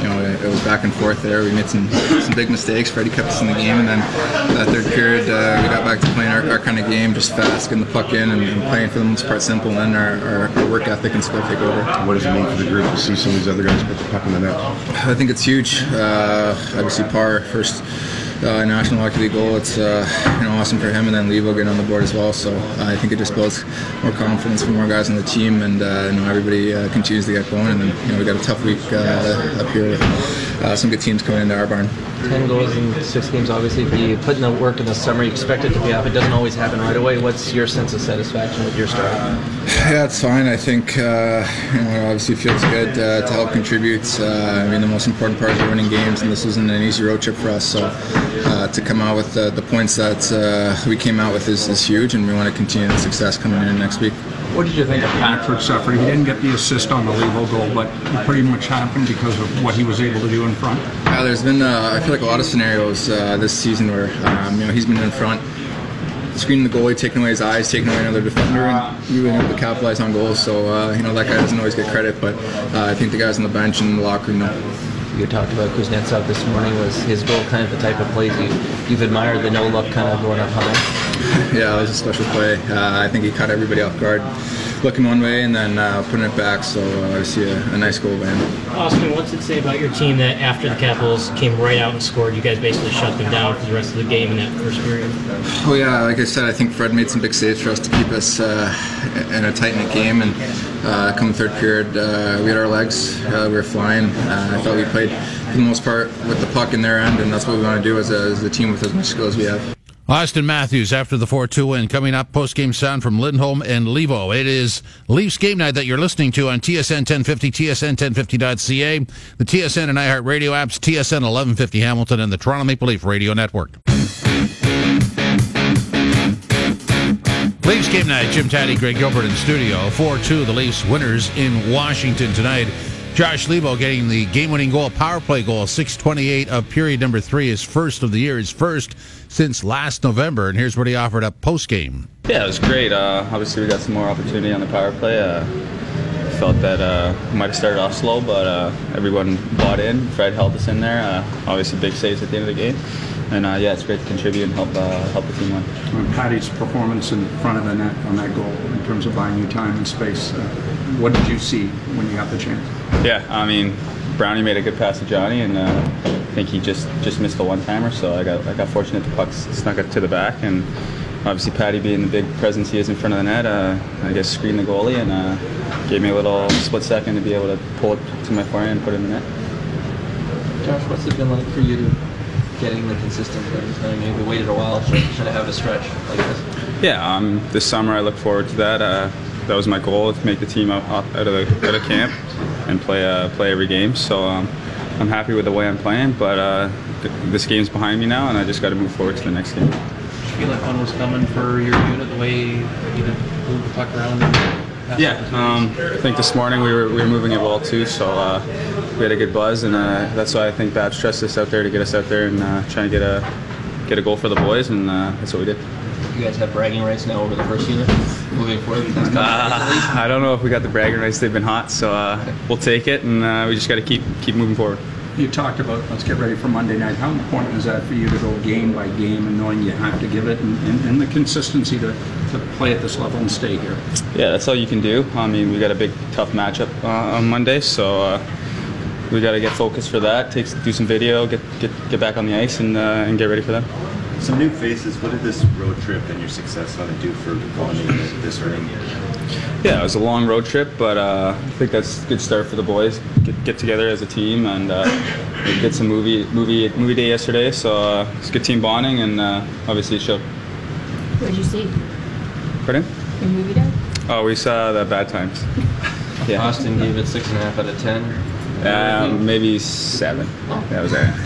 [SPEAKER 12] you know, it, it was back and forth there. We made some some big mistakes. Freddie kept us in the game, and then that third period, uh, we got back to playing our, our kind of game, just fast, getting the puck in, and, and playing for the most part simple, and then our, our, our work ethic and skill take over.
[SPEAKER 9] What does it mean for the group to see some of these other guys put the puck in the net?
[SPEAKER 12] I think it's huge. Uh, obviously, Parr, first uh, National Hockey League goal. It's uh, you know awesome for him, and then Levo getting on the board as well. So uh, I think it just builds more confidence for more guys on the team, and uh, you know everybody uh, continues to get going. And then you know we got a tough week uh, up here with uh, some good teams coming into our barn.
[SPEAKER 11] Ten goals in six games. Obviously, if you put in the work in the summer, you expect it to be up. It doesn't always happen right away. What's your sense of satisfaction with your start?
[SPEAKER 12] Yeah, it's fine. I think uh, you know, it obviously feels good uh, to help contribute. Uh, I mean, the most important part is winning games, and this wasn't an easy road trip for us. So uh, to come out with uh, the points that uh, we came out with is, is huge, and we want to continue the success coming in next week.
[SPEAKER 6] What did you think of Patrick's effort? He didn't get the assist on the Levo goal, but it pretty much happened because of what he was able to do in front.
[SPEAKER 12] Yeah, there's been, uh, I feel like, a lot of scenarios uh, this season where um, you know he's been in front, screening the goalie, taking away his eyes, taking away another defender, and we were able to capitalize on goals. So uh, you know that guy doesn't always get credit, but uh, I think the guys on the bench and the locker room know.
[SPEAKER 11] You talked about Kuznetsov this morning. Was his goal kind of the type of plays you, you've admired, the no-look kind of going up high?
[SPEAKER 12] Yeah, it was a special play. Uh, I think he caught everybody off guard, looking one way and then uh, putting it back, so uh, I see a, a nice goal by him.
[SPEAKER 13] Austin, what's it say about your team that after the Capitals came right out and scored, you guys basically shut them down for the rest of the game in that first period?
[SPEAKER 12] Oh yeah, like I said, I think Fred made some big saves for us to keep us uh, in a tight-knit game, and uh, come the third period, uh, we had our legs, uh, we were flying. Uh, I thought we played, for the most part, with the puck in their end, and that's what we want to do as a, as a team with as much skill as we have.
[SPEAKER 3] Austin Matthews after the four two win. Coming up, post-game sound from Lindholm and Levo. It is Leafs Game Night that you're listening to on T S N ten fifty, T S N ten fifty dot C A, the T S N and iHeartRadio apps, T S N eleven fifty Hamilton, and the Toronto Maple Leaf Radio Network. Leafs Game Night, Jim Taddy, Greg Gilbert in studio. four two, the Leafs winners in Washington tonight. Josh Levo getting the game-winning goal, power play goal, six twenty-eight of period number three, his first of the year, his first since last November, and here's what he offered up post-game.
[SPEAKER 14] Yeah, it was great. Uh, obviously, we got some more opportunity on the power play. Uh, felt that uh, we might have started off slow, but uh, everyone bought in. Fred held us in there. Uh, obviously, big saves at the end of the game. And uh, yeah, it's great to contribute and help uh, help the team win.
[SPEAKER 6] And Patty's performance in front of the net on that goal, in terms of buying you time and space, uh, what did you see when you got the chance?
[SPEAKER 14] Yeah, I mean, Brownie made a good pass to Johnny, and uh, I think he just, just missed the one-timer. So I got I got fortunate the puck snuck it to the back, and obviously Patty, being the big presence he is in front of the net, uh, I guess screened the goalie and uh, gave me a little split second to be able to pull it to my forehand and put it in the net.
[SPEAKER 11] Josh, what's it been like for you to getting the consistent every time? Maybe waited a while to kind of have a stretch like this.
[SPEAKER 14] Yeah, um, this summer I look forward to that. Uh, that was my goal, to make the team out, out of the out of camp and play uh, play every game. So um, I'm happy with the way I'm playing, but uh, th- this game's behind me now, and I just got to move forward to the next game.
[SPEAKER 8] Did you feel like one was coming for your unit, the way you moved the puck around?
[SPEAKER 14] Yeah, um, I think this morning we were we were moving it well too, so uh, we had a good buzz, and uh, that's why I think Babs trusted us out there to get us out there and uh, try and get a get a goal for the boys, and uh, that's what we did.
[SPEAKER 11] You guys have bragging rights now over the first unit moving forward?
[SPEAKER 14] Uh, I don't know if we got the bragging rights. They've been hot, so uh, we'll take it, and uh, we just got to keep keep moving forward.
[SPEAKER 6] You talked about, let's get ready for Monday night. How important is that for you to go game by game and knowing you have to give it, and, and, and the consistency to, to play at this level and stay here?
[SPEAKER 14] Yeah, that's all you can do. I mean, we got a big, tough matchup uh, on Monday, so uh, we got to get focused for that. Take, do some video, get get get back on the ice, and uh, and get ready for them.
[SPEAKER 15] Some new faces. What did this road trip and your success on it do for Colony this early year?
[SPEAKER 14] Yeah, it was a long road trip, but uh, I think that's a good start for the boys. Get, get together as a team, and uh, we did some movie movie movie day yesterday, so uh, it's good team bonding, and uh, obviously it showed.
[SPEAKER 16] What did you see?
[SPEAKER 14] Pardon?
[SPEAKER 16] Your movie day?
[SPEAKER 14] Oh, we saw the Bad Times.
[SPEAKER 11] Yeah. Austin gave it six and a half out of ten.
[SPEAKER 14] Um, maybe seven. That was it.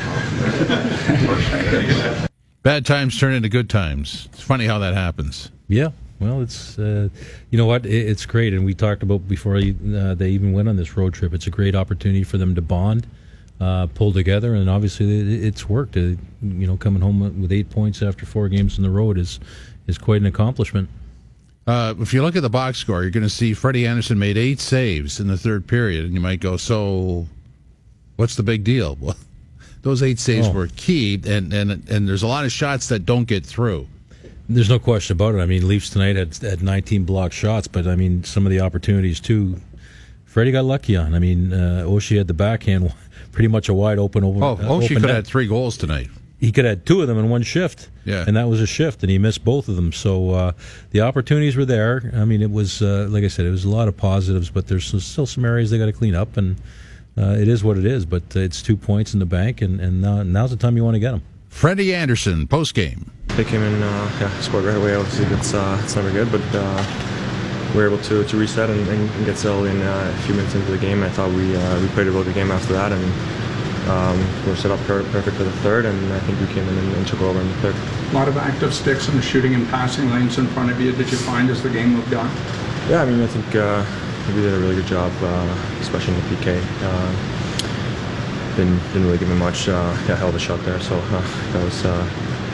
[SPEAKER 3] Bad times turn into good times. It's funny how that happens.
[SPEAKER 4] Yeah. Well, it's, uh, you know what, it, it's great. And we talked about before uh, they even went on this road trip, it's a great opportunity for them to bond, uh, pull together, and obviously it, it's worked. Uh, you know, coming home with eight points after four games on the road is, is quite an accomplishment.
[SPEAKER 3] Uh, if you look at the box score, you're going to see Freddie Anderson made eight saves in the third period, and you might go, so What's the big deal? Well, those eight saves
[SPEAKER 4] Oh.
[SPEAKER 3] were key, and, and and there's a lot of shots that don't get through.
[SPEAKER 4] There's no question about it. I mean, Leafs tonight had, had nineteen blocked shots, but I mean, some of the opportunities too, Freddie got lucky on. I mean, uh, Oshie had the backhand, pretty much a wide open. open
[SPEAKER 3] Oh,
[SPEAKER 4] uh,
[SPEAKER 3] Oshie
[SPEAKER 4] open
[SPEAKER 3] could
[SPEAKER 4] net.
[SPEAKER 3] have had three goals tonight.
[SPEAKER 4] He could have had two of them in one shift.
[SPEAKER 3] Yeah.
[SPEAKER 4] And that was a shift, and he missed both of them. So uh, the opportunities were there. I mean, it was, uh, like I said, it was a lot of positives, but there's still some areas they got to clean up, and uh, it is what it is. But it's two points in the bank, and, and now, now's the time you want to get them.
[SPEAKER 3] Freddie Anderson, postgame.
[SPEAKER 17] They came in, uh, yeah, scored right away. Obviously, it's uh, it's never good, but uh, we were able to, to reset and, and get settled in uh, a few minutes into the game. I thought we uh, we played a really good game after that, and um, we were set up per- perfect for the third. And I think we came in and, and took over in the third.
[SPEAKER 6] A lot of active sticks in the shooting and passing lanes in front of you. Did you find as the game moved on?
[SPEAKER 17] Yeah, I mean, I think uh, we did a really good job, uh, especially in the P K. Uh, didn't didn't really give me much. Uh, yeah, held a shot there, so uh, that was. Uh,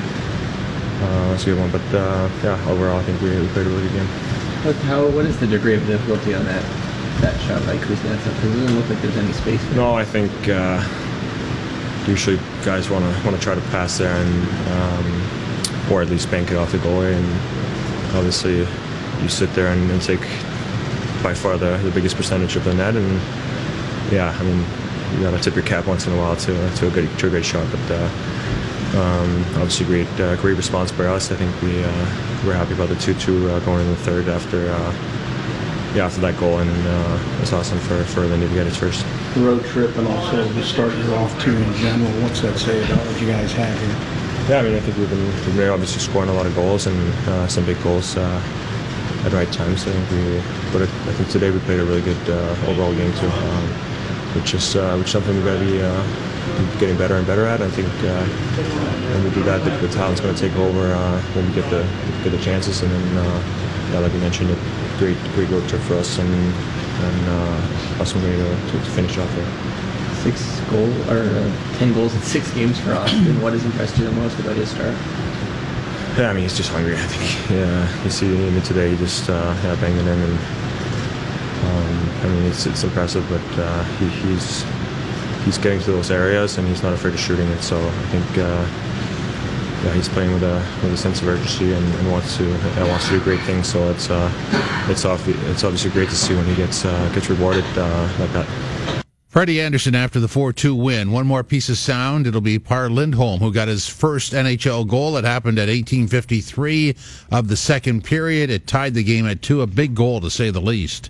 [SPEAKER 17] Uh, that's a good one, but uh, yeah, overall I think we, we played a really good game.
[SPEAKER 11] What, how, what is the degree of difficulty on that that shot by Kuznetsov? Because it doesn't look like there's any space there.
[SPEAKER 17] No, I think uh, usually guys want to want to try to pass there and um, or at least bank it off the goalie, and obviously you sit there and, and take by far the, the biggest percentage of the net, and yeah, I mean you got to tip your cap once in a while to to a good to a great shot, but. Uh, Um, obviously, great, uh, great response by us. I think we uh, we're happy about the two two uh, going in the third after uh, yeah after that goal, and uh, it's awesome for for Lindy to get his first.
[SPEAKER 18] The road trip and also the start you're off to in general. What's that say about what you guys have here?
[SPEAKER 17] Yeah, I mean, I think we've been, we've been obviously scoring a lot of goals and uh, some big goals uh, at the right times. I think we, but I think today we played a really good uh, overall game too, um, which is uh, which is something we've got to be. Uh, getting better and better at. I think uh, when we do that, the, the talent's going to take over uh, when we get the get the chances. And then, uh, yeah, like you mentioned, a great great road trip for us, and and uh, awesome way to, to, to finish off there.
[SPEAKER 11] Six goal or uh, ten goals in six games for Austin. What has impressed you the most about his start?
[SPEAKER 17] Yeah, I mean he's just hungry. I think. Yeah, you see him today. He just uh, yeah, banged it in, and um, I mean it's it's impressive, but uh, he, he's. He's getting to those areas, and he's not afraid of shooting it. So I think, uh, yeah, he's playing with a with a sense of urgency and, and wants to uh, wants to do great things. So it's uh, it's off, it's obviously great to see when he gets uh, gets rewarded uh, like that.
[SPEAKER 3] Freddie Anderson after the four two win. One more piece of sound. It'll be Per Lindholm, who got his first N H L goal. It happened at eighteen fifty-three of the second period. It tied the game at two. A big goal, to say the least.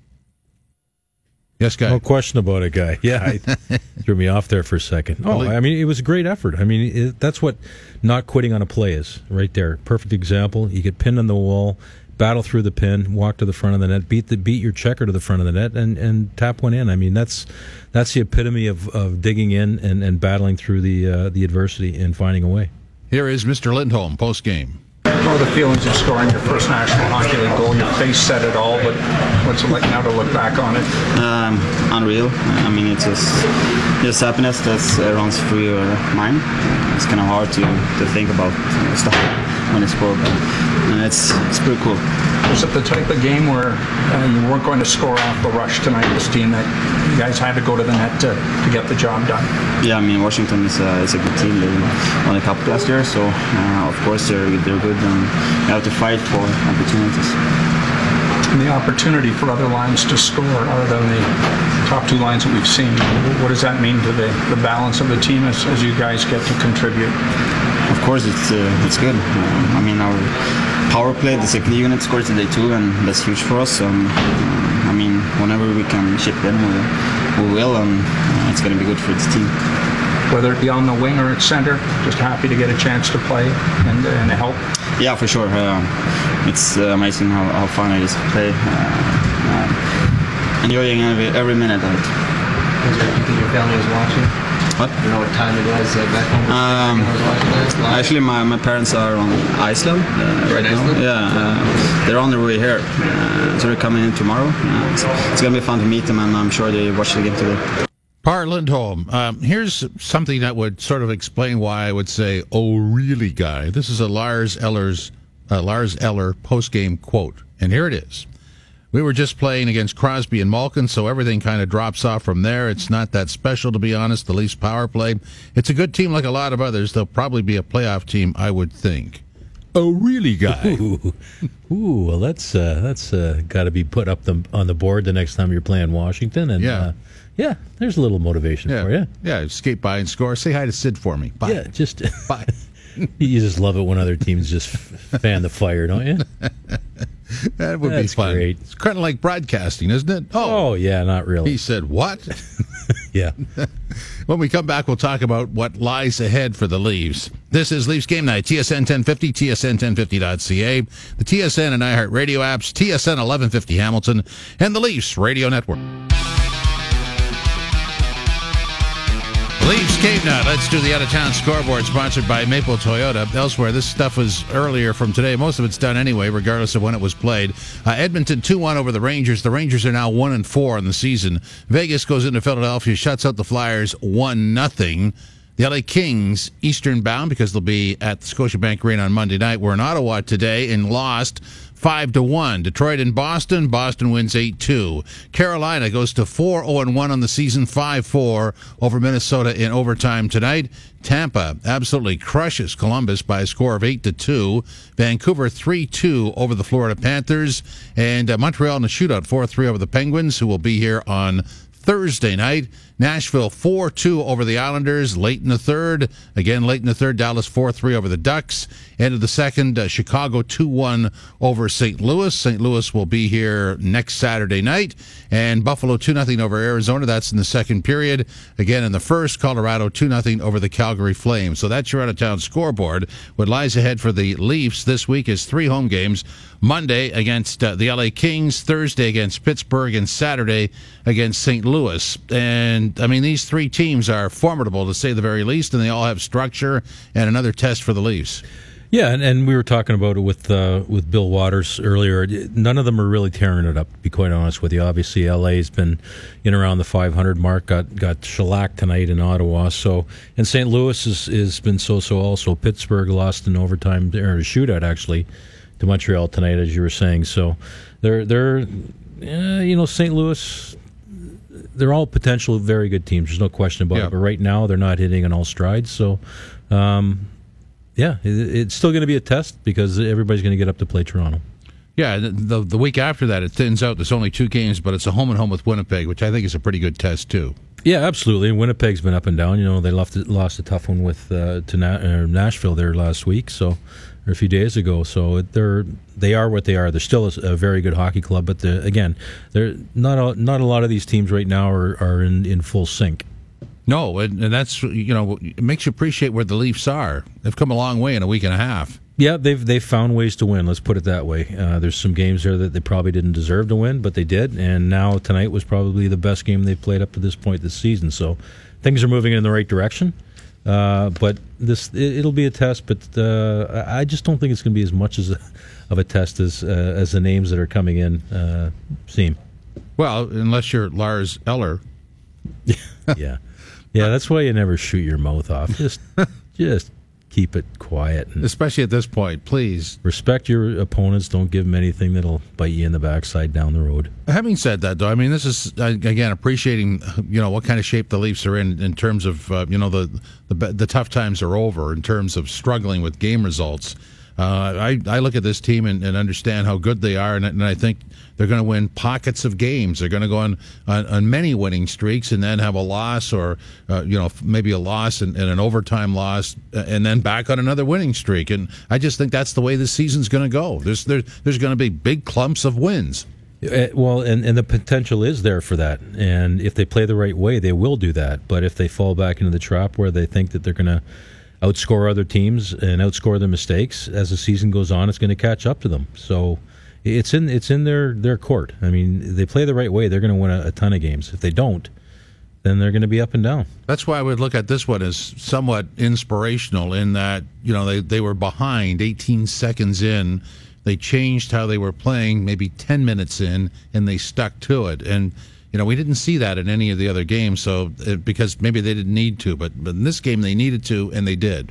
[SPEAKER 3] Yes, guy.
[SPEAKER 4] No question about it, guy. Yeah, I, threw me off there for a second. Oh, I mean, it was a great effort. I mean, it, that's what not quitting on a play is, right there. Perfect example. You get pinned on the wall, battle through the pin, walk to the front of the net, beat the beat your checker to the front of the net, and, and tap one in. I mean, that's that's the epitome of, of digging in and, and battling through the uh, the adversity and finding a way.
[SPEAKER 3] Here is Mister Lindholm post game.
[SPEAKER 6] What are the feelings of scoring your first National Hockey League goal? Your face said it all, but what's it like now to look back on it?
[SPEAKER 19] Um, unreal. I mean, it's just, just happiness that uh, runs through your mind. It's kind of hard to, to think about stuff when it's scored, but uh, it's it's pretty cool.
[SPEAKER 6] Was it the type of game where uh, you weren't going to score off the rush tonight, this team, that you guys had to go to the net to, to get the job done?
[SPEAKER 19] Yeah, I mean, Washington is a, is a good team. They won a cup last year, so uh, of course they're, they're good, and you have to fight for opportunities.
[SPEAKER 6] And the opportunity for other lines to score, other than the top two lines that we've seen, what does that mean to the, the balance of the team as, as you guys get to contribute?
[SPEAKER 19] Of course, it's uh, it's good. Uh, I mean, our power play, the second unit scored today too, and that's huge for us. Um, uh, I mean, whenever we can chip in, we, we will, and uh, it's going to be good for the team.
[SPEAKER 6] Whether it be on the wing or at center, just happy to get a chance to play and, and help.
[SPEAKER 19] Yeah, for sure. Uh, it's uh, amazing how, how fun it is to play. Uh, uh, enjoying every, every minute of it.
[SPEAKER 11] Was there, you think your family was watching?
[SPEAKER 19] What?
[SPEAKER 11] You know what time it was uh, back home?
[SPEAKER 19] Um,
[SPEAKER 11] was watching that?
[SPEAKER 19] actually, my, my parents are on Iceland uh, right now.
[SPEAKER 11] Iceland?
[SPEAKER 19] Yeah, uh, they're on their way here, uh, so they're coming in tomorrow. Uh, it's, it's gonna be fun to meet them, and I'm sure they watch the game today.
[SPEAKER 3] Per Lindholm, um, here's something that would sort of explain why I would say, "Oh, really, guy." This is a Lars Eller's uh, Lars Eller post-game quote, and here it is. We were just playing against Crosby and Malkin, so everything kind of drops off from there. It's not that special, to be honest, the Leafs power play. It's a good team like a lot of others. They'll probably be a playoff team, I would think. Oh, really, guy?
[SPEAKER 4] Ooh, Ooh well, that's uh, that's uh, got to be put up the, on the board the next time you're playing Washington. And
[SPEAKER 3] Yeah.
[SPEAKER 4] uh, yeah, there's a little motivation
[SPEAKER 3] Yeah.
[SPEAKER 4] for you.
[SPEAKER 3] Yeah, skate by and score. Say hi to Sid for me. Bye.
[SPEAKER 4] Yeah, just
[SPEAKER 3] Bye.
[SPEAKER 4] You just love it when other teams just fan the fire, don't you?
[SPEAKER 3] That would
[SPEAKER 4] That's
[SPEAKER 3] be fun.
[SPEAKER 4] great.
[SPEAKER 3] It's kind of like broadcasting, isn't it?
[SPEAKER 4] Oh, yeah, not really.
[SPEAKER 3] He said, what?
[SPEAKER 4] Yeah.
[SPEAKER 3] When we come back, we'll talk about what lies ahead for the Leafs. This is Leafs Game Night, T S N ten fifty, T S N ten fifty dot C A, the T S N and iHeartRadio apps, T S N eleven fifty Hamilton, and the Leafs Radio Network. Leafs Game Night. Let's do the out-of-town scoreboard, sponsored by Maple Toyota. Elsewhere, this stuff was earlier from today. Most of it's done anyway, regardless of when it was played. Uh, Edmonton two one over the Rangers. The Rangers are now one and four in the season. Vegas goes into Philadelphia, shuts out the Flyers one nothing. The L A Kings, Eastern bound, because they'll be at the Scotiabank Arena on Monday night. We're in Ottawa today and lost five to one. Detroit and Boston. Boston wins eight two. Carolina goes to four oh one on the season, five four over Minnesota in overtime tonight. Tampa absolutely crushes Columbus by a score of eight to two. Vancouver three two over the Florida Panthers. And uh, Montreal in a shootout, four three over the Penguins, who will be here on Thursday night. Nashville four two over the Islanders late in the third. Again, late in the third, Dallas four three over the Ducks. End of the second, uh, Chicago two one over Saint Louis. Saint Louis will be here next Saturday night. And Buffalo two nothing over Arizona. That's in the second period. Again, in the first, Colorado two nothing over the Calgary Flames. So that's your out-of-town scoreboard. What lies ahead for the Leafs this week is three home games. Monday against uh, the L A Kings, Thursday against Pittsburgh, and Saturday against Saint Louis. And, I mean, these three teams are formidable, to say the very least, and they all have structure and another test for the Leafs.
[SPEAKER 4] Yeah, and, and we were talking about it with uh, with Bill Waters earlier. None of them are really tearing it up, to be quite honest with you. Obviously, L A's been in around the five hundred mark, got got shellacked tonight in Ottawa. So, and Saint Louis has, has been so-so also. Pittsburgh lost in overtime, or a shootout, actually, to Montreal tonight, as you were saying. So they're, they're uh, you know, Saint Louis, they're all potential very good teams. There's no question about
[SPEAKER 3] Yeah.
[SPEAKER 4] it. But right now, they're not hitting on all strides. So, um, yeah, it, it's still going to be a test because everybody's going to get up to play Toronto.
[SPEAKER 3] Yeah, the, the the week after that, it thins out. There's only two games, but it's a home and home with Winnipeg, which I think is a pretty good test, too.
[SPEAKER 4] Yeah, absolutely. Winnipeg's been up and down. You know, they lost, lost a tough one with uh, to Na- uh, Nashville there last week, so or a few days ago. So they're they are what they are. They're still a, a very good hockey club, but the, again, they're not a, not a lot of these teams right now are, are in, in full sync.
[SPEAKER 3] No, and, and that's, you know, it makes you appreciate where the Leafs are. They've come a long way in a week and a half.
[SPEAKER 4] Yeah, they've they've found ways to win. Let's put it that way. Uh, there's some games there that they probably didn't deserve to win, but they did. And now tonight was probably the best game they've played up to this point this season. So things are moving in the right direction. Uh, but this it, it'll be a test. But uh, I just don't think it's going to be as much as a, of a test as uh, as the names that are coming in uh, seem.
[SPEAKER 3] Well, unless you're Lars Eller.
[SPEAKER 4] Yeah, yeah. That's why you never shoot your mouth off. Just just. Keep it quiet. And
[SPEAKER 3] especially at this point, please.
[SPEAKER 4] Respect your opponents. Don't give them anything that'll bite you in the backside down the road.
[SPEAKER 3] Having said that, though, I mean, this is, again, appreciating, you know, what kind of shape the Leafs are in in terms of, uh, you know, the, the the tough times are over, in terms of struggling with game results. Uh, I, I look at this team and, and understand how good they are, and, and I think they're going to win pockets of games. They're going to go on, on, on many winning streaks and then have a loss, or uh, you know, maybe a loss and, and an overtime loss, and then back on another winning streak. And I just think that's the way this season's going to go. There's there's, there's going to be big clumps of wins.
[SPEAKER 4] Uh, well, and, and the potential is there for that. And if they play the right way, they will do that. But if they fall back into the trap where they think that they're going to outscore other teams and outscore their mistakes as the season goes on, it's going to catch up to them. So it's in it's in their, their court. I mean, they play the right way, they're going to win a, a ton of games. If they don't, then they're going to be up and down.
[SPEAKER 3] That's why I would look at this one as somewhat inspirational, in that, you know, they, they were behind eighteen seconds in. They changed how they were playing maybe ten minutes in, and they stuck to it. And you know, we didn't see that in any of the other games, so it, because maybe they didn't need to, but, but in this game they needed to, and they did.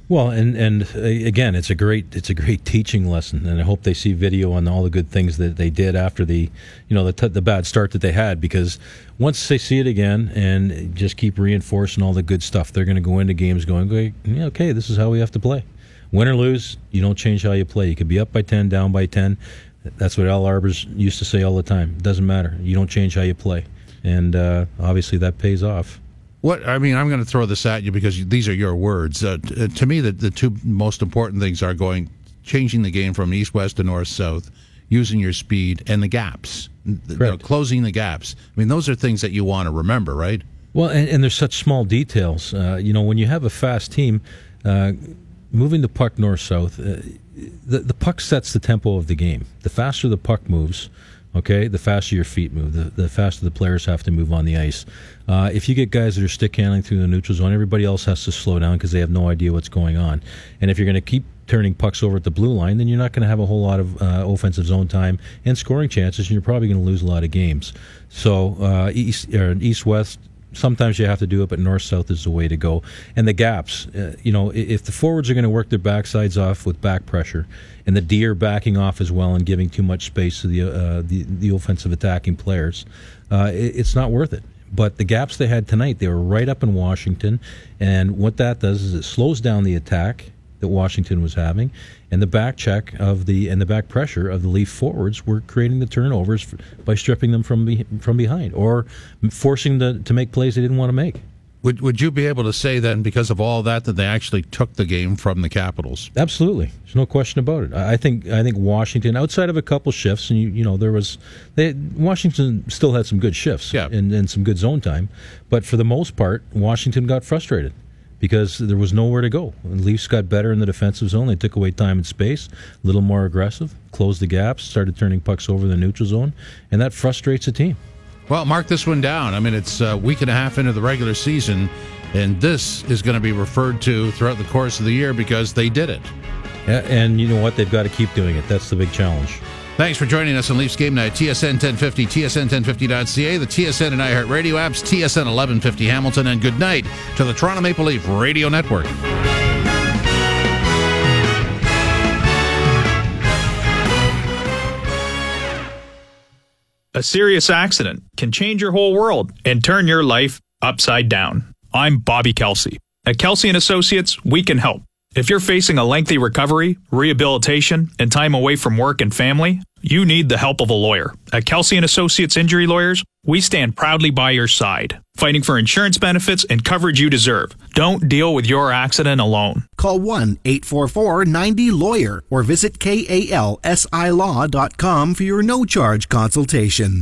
[SPEAKER 4] Well, and and uh, again, it's a great it's a great teaching lesson, and I hope they see video on all the good things that they did after the, you know, the t- the bad start that they had. Because once they see it again and just keep reinforcing all the good stuff, they're going to go into games going, yeah, okay, this is how we have to play. Win or lose, you don't change how you play. You could be up by ten, down by ten. That's what Al Arbors used to say all the time. It doesn't matter. You don't change how you play, and uh, obviously that pays off.
[SPEAKER 3] What I mean, I'm going to throw this at you because these are your words. Uh, t- to me, the, the two most important things are going, changing the game from east-west to north-south, using your speed, and the gaps, you know, closing the gaps. I mean, those are things that you want to remember, right?
[SPEAKER 4] Well, and, and there's such small details. Uh, you know, when you have a fast team, uh, moving the puck north-south, uh, the, the puck sets the tempo of the game. The faster the puck moves, okay, the faster your feet move, the, the faster the players have to move on the ice. Uh, if you get guys that are stick handling through the neutral zone, everybody else has to slow down because they have no idea what's going on. And if you're going to keep turning pucks over at the blue line, then you're not going to have a whole lot of uh, offensive zone time and scoring chances, and you're probably going to lose a lot of games. So uh, east, or east-west, sometimes you have to do it, but north-south is the way to go. And the gaps, uh, you know, if the forwards are going to work their backsides off with back pressure, and the D are backing off as well and giving too much space to the uh, the, the offensive attacking players, uh, it, it's not worth it. But the gaps they had tonight, they were right up in Washington, and what that does is it slows down the attack that Washington was having, and the back check of the and the back pressure of the Leaf forwards were creating the turnovers by stripping them from be, from behind or forcing them to, to make plays they didn't want to make.
[SPEAKER 3] Would would you be able to say then, because of all that, that they actually took the game from the Capitals?
[SPEAKER 4] Absolutely, there's no question about it. I think I think Washington, outside of a couple shifts, and you you know there was they, Washington still had some good shifts, yeah. and, and some good zone time, but for the most part, Washington got frustrated because there was nowhere to go. The Leafs got better in the defensive zone. They took away time and space, a little more aggressive, closed the gaps, started turning pucks over the neutral zone, and that frustrates the team.
[SPEAKER 3] Well, mark this one down. I mean, it's a week and a half into the regular season, and this is going to be referred to throughout the course of the year because they did it.
[SPEAKER 4] Yeah, and you know what? They've got to keep doing it. That's the big challenge.
[SPEAKER 3] Thanks for joining us on Leafs Game Night. T S N ten fifty, T S N ten fifty dot C A, the T S N and iHeartRadio apps, T S N eleven fifty Hamilton, and good night to the Toronto Maple Leaf Radio Network.
[SPEAKER 20] A serious accident can change your whole world and turn your life upside down. I'm Bobby Kelsey. At Kelsey and Associates, we can help. If you're facing a lengthy recovery, rehabilitation, and time away from work and family, you need the help of a lawyer. At Kelsey and Associates Injury Lawyers, we stand proudly by your side, fighting for insurance benefits and coverage you deserve. Don't deal with your accident alone.
[SPEAKER 21] Call one eight four four nine zero lawyer or visit K A L S I law dot com for your no-charge consultation.